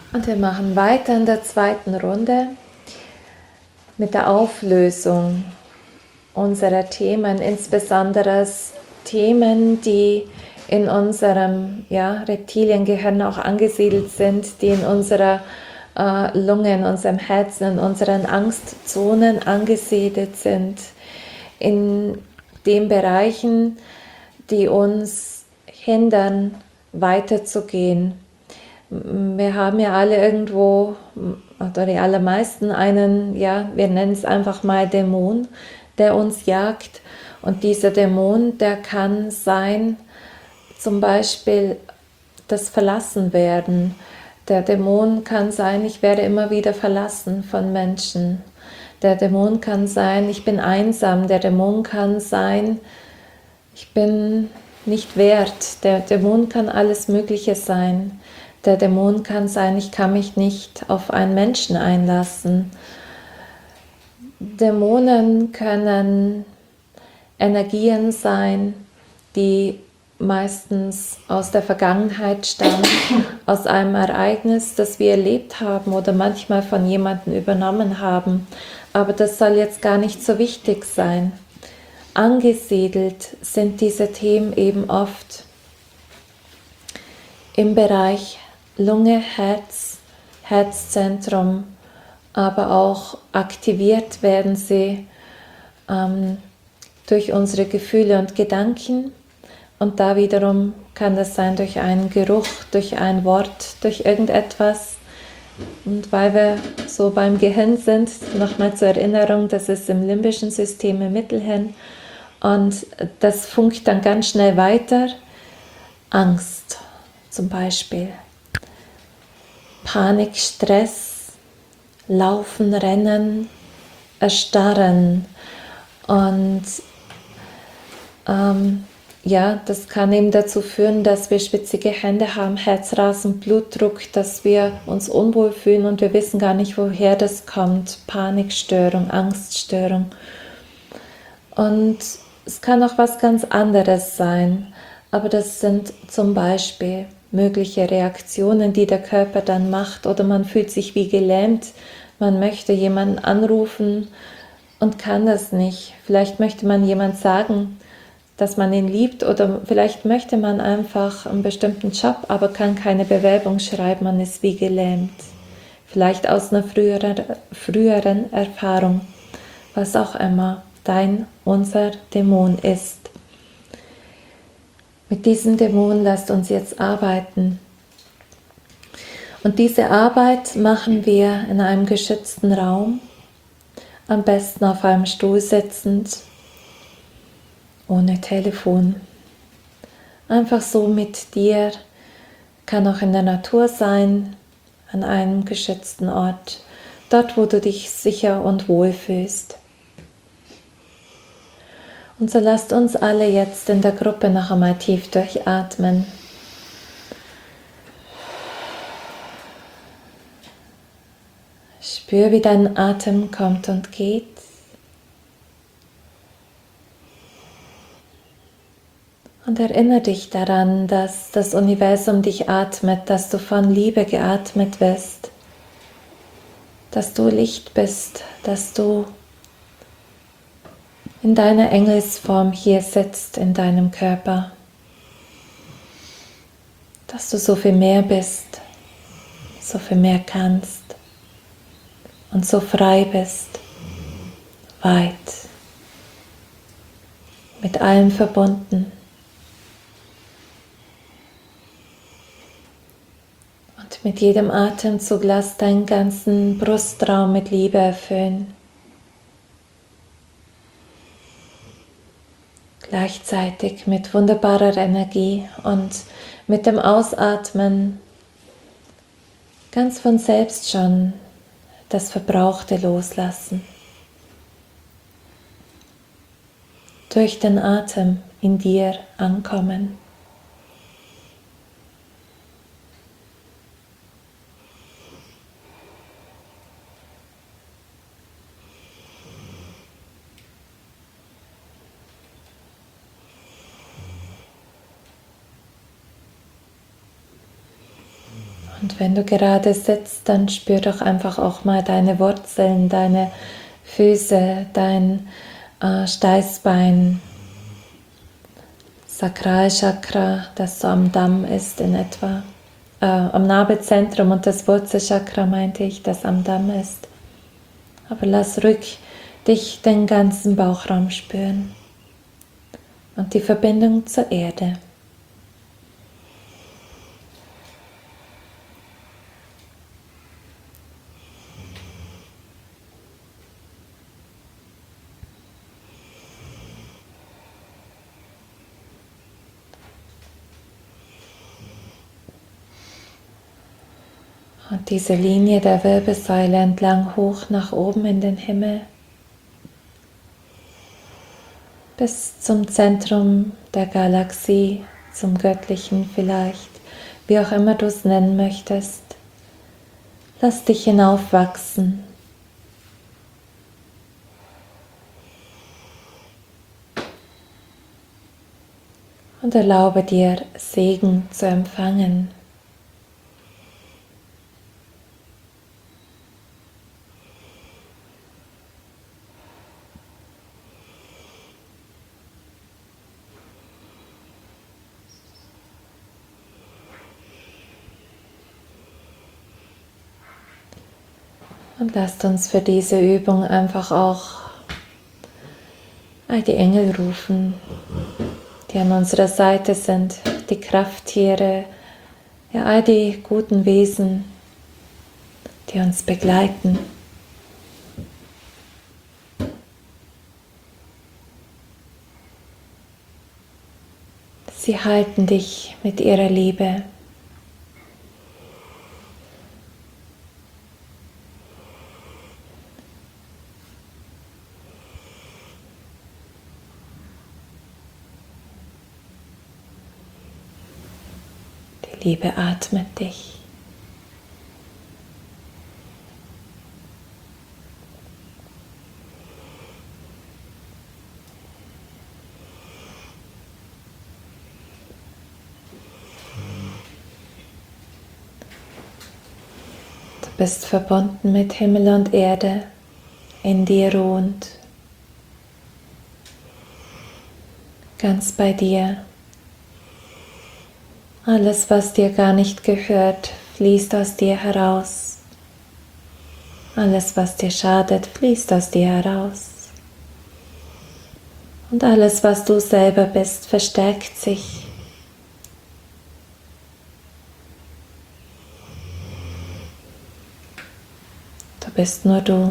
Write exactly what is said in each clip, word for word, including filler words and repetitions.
Und wir machen weiter in der zweiten Runde mit der Auflösung unserer Themen, insbesondere Themen, die in unserem ja, Reptiliengehirn auch angesiedelt sind, die in unserer äh, Lunge, in unserem Herzen, in unseren Angstzonen angesiedelt sind, in den Bereichen, die uns hindern, weiterzugehen. Wir haben ja alle irgendwo, oder die allermeisten, einen, ja, wir nennen es einfach mal Dämon, der uns jagt. Und dieser Dämon, der kann sein, zum Beispiel das Verlassenwerden. Der Dämon kann sein, ich werde immer wieder verlassen von Menschen. Der Dämon kann sein, ich bin einsam. Der Dämon kann sein, ich bin nicht wert. Der Dämon kann alles Mögliche sein. Der Dämon kann sein, ich kann mich nicht auf einen Menschen einlassen. Dämonen können Energien sein, die meistens aus der Vergangenheit stammen, aus einem Ereignis, das wir erlebt haben oder manchmal von jemandem übernommen haben. Aber das soll jetzt gar nicht so wichtig sein. Angesiedelt sind diese Themen eben oft im Bereich Lunge, Herz, Herzzentrum, aber auch aktiviert werden sie ähm, durch unsere Gefühle und Gedanken, und da wiederum kann das sein durch einen Geruch, durch ein Wort, durch irgendetwas. Und weil wir so beim Gehirn sind, nochmal zur Erinnerung, das ist im limbischen System im Mittelhirn, und das funkt dann ganz schnell weiter. Angst zum Beispiel. Panik, Stress, Laufen, Rennen, Erstarren. Und ähm, ja, das kann eben dazu führen, dass wir schwitzige Hände haben, Herzrasen, Blutdruck, dass wir uns unwohl fühlen und wir wissen gar nicht, woher das kommt. Panikstörung, Angststörung. Und es kann auch was ganz anderes sein, aber das sind zum Beispiel mögliche Reaktionen, die der Körper dann macht, oder man fühlt sich wie gelähmt, man möchte jemanden anrufen und kann das nicht. Vielleicht möchte man jemand sagen, dass man ihn liebt, oder vielleicht möchte man einfach einen bestimmten Job, aber kann keine Bewerbung schreiben, man ist wie gelähmt. Vielleicht aus einer früheren, früheren Erfahrung, was auch immer dein, unser Dämon ist. Mit diesem Dämon lasst uns jetzt arbeiten. Und diese Arbeit machen wir in einem geschützten Raum, am besten auf einem Stuhl sitzend, ohne Telefon. Einfach so mit dir, kann auch in der Natur sein, an einem geschützten Ort, dort wo du dich sicher und wohl fühlst. Und so lasst uns alle jetzt in der Gruppe noch einmal tief durchatmen. Spür, wie dein Atem kommt und geht. Und erinnere dich daran, dass das Universum dich atmet, dass du von Liebe geatmet wirst, dass du Licht bist, dass du in deiner Engelsform hier sitzt in deinem Körper, dass du so viel mehr bist, so viel mehr kannst und so frei bist, weit, mit allem verbunden. Und mit jedem Atemzug lass deinen ganzen Brustraum mit Liebe erfüllen. Gleichzeitig mit wunderbarer Energie, und mit dem Ausatmen ganz von selbst schon das Verbrauchte loslassen. Durch den Atem in dir ankommen. Und wenn du gerade sitzt, dann spür doch einfach auch mal deine Wurzeln, deine Füße, dein äh, Steißbein, Sakralchakra, das so am Damm ist in etwa, äh, am Nabelzentrum, und das Wurzelchakra meinte ich, das am Damm ist. Aber lass ruhig dich den ganzen Bauchraum spüren und die Verbindung zur Erde. Und diese Linie der Wirbelsäule entlang hoch nach oben in den Himmel, bis zum Zentrum der Galaxie, zum Göttlichen vielleicht, wie auch immer du es nennen möchtest. Lass dich hinaufwachsen. Und erlaube dir, Segen zu empfangen. Und lasst uns für diese Übung einfach auch all die Engel rufen, die an unserer Seite sind, die Krafttiere, ja, all die guten Wesen, die uns begleiten. Sie halten dich mit ihrer Liebe. Die Liebe atmet dich. Du bist verbunden mit Himmel und Erde, in dir ruhend, ganz bei dir. Alles, was dir gar nicht gehört, fließt aus dir heraus. Alles, was dir schadet, fließt aus dir heraus. Und alles, was du selber bist, verstärkt sich. Du bist nur du.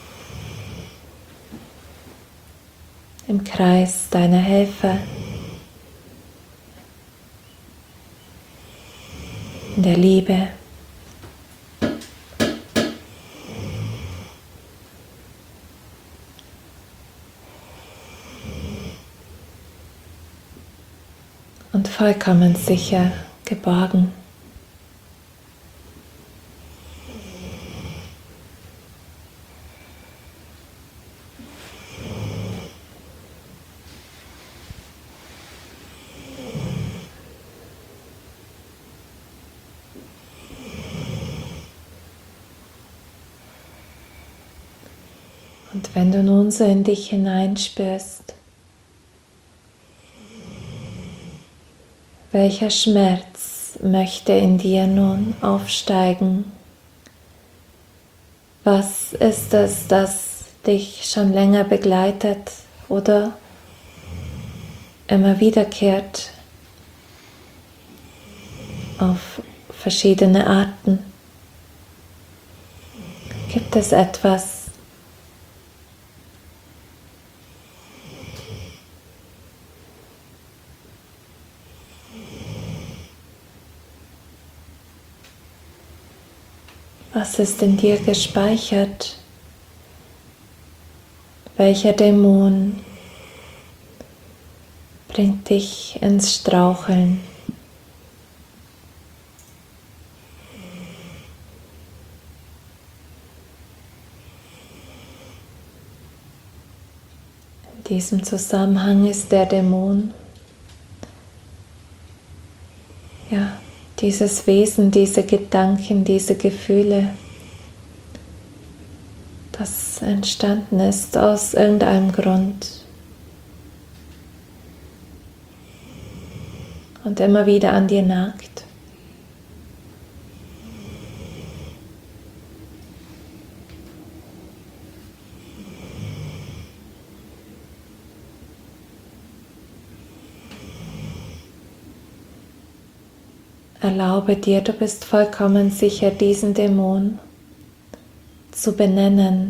Im Kreis deiner Helfer. In der Liebe. Und vollkommen sicher, geborgen. Und wenn du nun so in dich hineinspürst, welcher Schmerz möchte in dir nun aufsteigen? Was ist es, das dich schon länger begleitet oder immer wiederkehrt auf verschiedene Arten? Gibt es etwas, was ist in dir gespeichert? Welcher Dämon bringt dich ins Straucheln? In diesem Zusammenhang ist der Dämon, ja, dieses Wesen, diese Gedanken, diese Gefühle, das entstanden ist aus irgendeinem Grund und immer wieder an dir nagt. Erlaube dir, du bist vollkommen sicher, diesen Dämon zu benennen.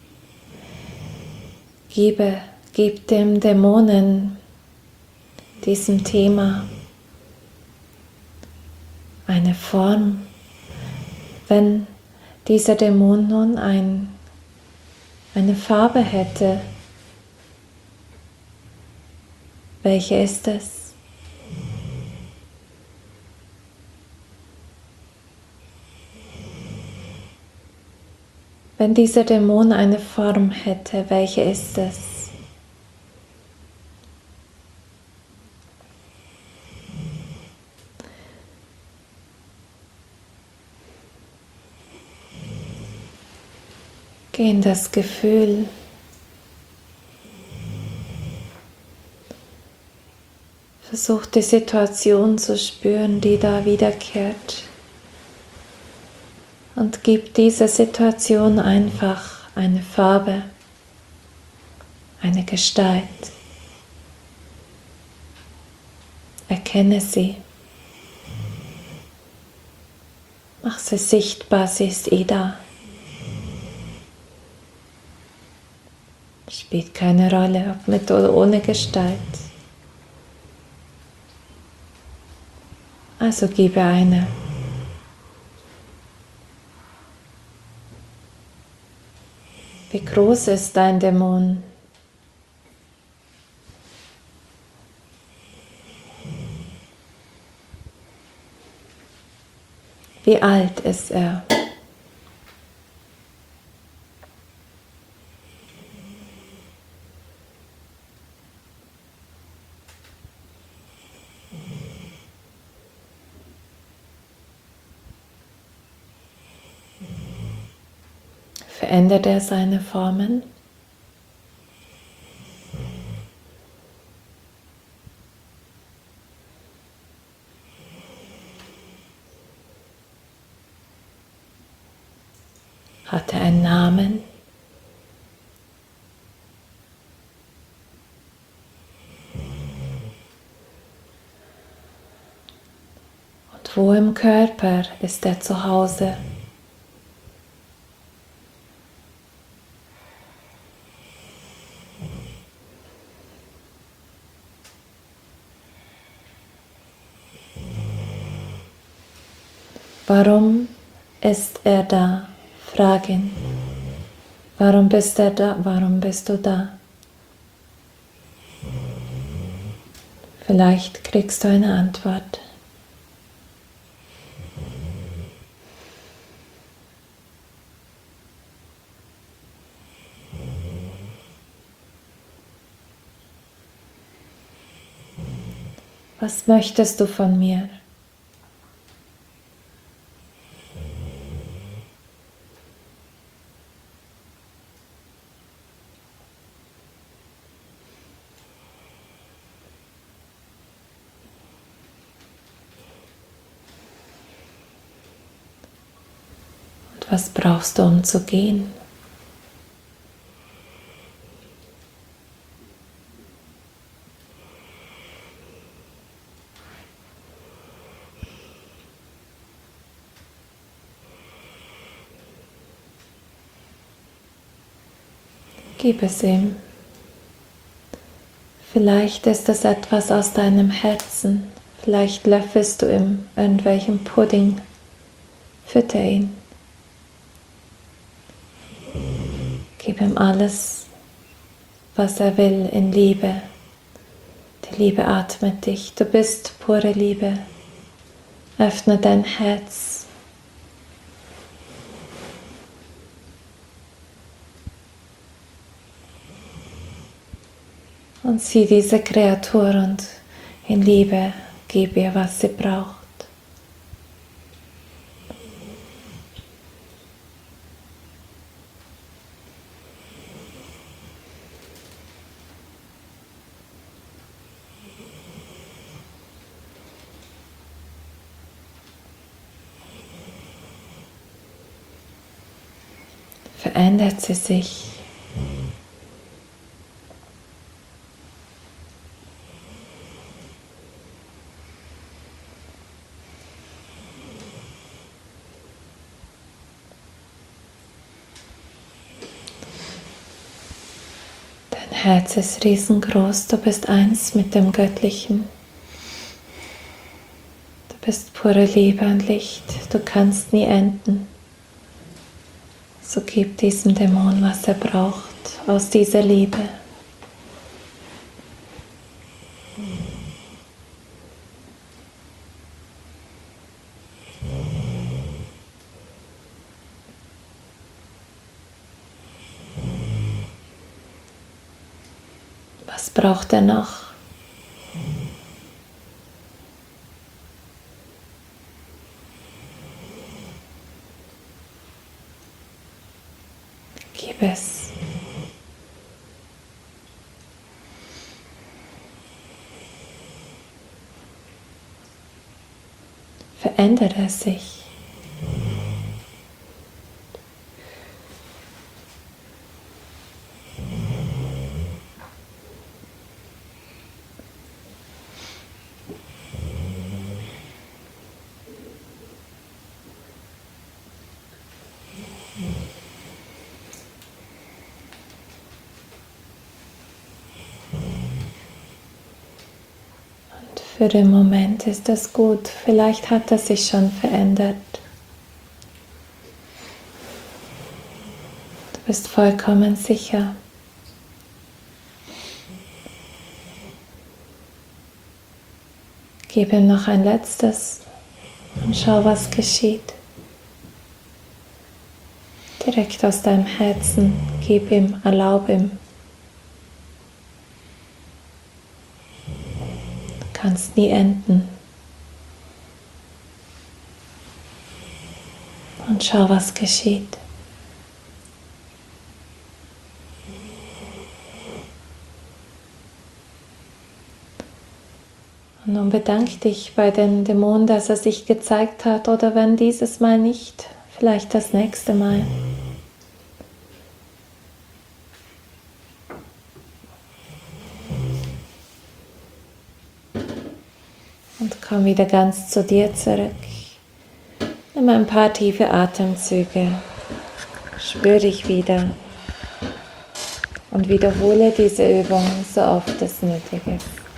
Gebe, gib dem Dämonen, diesem Thema, eine Form. Wenn dieser Dämon nun ein, eine Farbe hätte, welche ist es? Wenn dieser Dämon eine Form hätte, welche ist es? Geh in das Gefühl. Versuch die Situation zu spüren, die da wiederkehrt. Und gib dieser Situation einfach eine Farbe, eine Gestalt. Erkenne sie. Mach sie sichtbar, sie ist eh da. Spielt keine Rolle, ob mit oder ohne Gestalt. Also gebe eine. Wie groß ist dein Dämon? Wie alt ist er? Verändert er seine Formen? Hat er einen Namen? Und wo im Körper ist er zu Hause? Warum ist er da? Frag ihn. Warum bist er da? Warum bist du da? Vielleicht kriegst du eine Antwort. Was möchtest du von mir? Was brauchst du, um zu gehen? Gib es ihm. Vielleicht ist es etwas aus deinem Herzen. Vielleicht löffelst du ihm irgendwelchen Pudding. Fütter ihn. Gib ihm alles, was er will, in Liebe. Die Liebe atmet dich. Du bist pure Liebe. Öffne dein Herz. Und sieh diese Kreatur und in Liebe gib ihr, was sie braucht. verändert sie sich. Dein Herz ist riesengroß, du bist eins mit dem Göttlichen. Du bist pure Liebe und Licht, du kannst nie enden. So gib diesem Dämon, was er braucht, aus dieser Liebe. Was braucht er noch? Gib es. Verändere sich. Für den Moment ist das gut. Vielleicht hat er sich schon verändert. Du bist vollkommen sicher. Gib ihm noch ein letztes und schau, was geschieht. Direkt aus deinem Herzen. Gib ihm, erlaub ihm. Du kannst nie enden. Und schau, was geschieht. Und nun bedank dich bei den Dämonen, dass er sich gezeigt hat, oder wenn dieses Mal nicht, vielleicht das nächste Mal. Und komm wieder ganz zu dir zurück. Nimm ein paar tiefe Atemzüge. Spür dich wieder. Und wiederhole diese Übung so oft es nötig ist.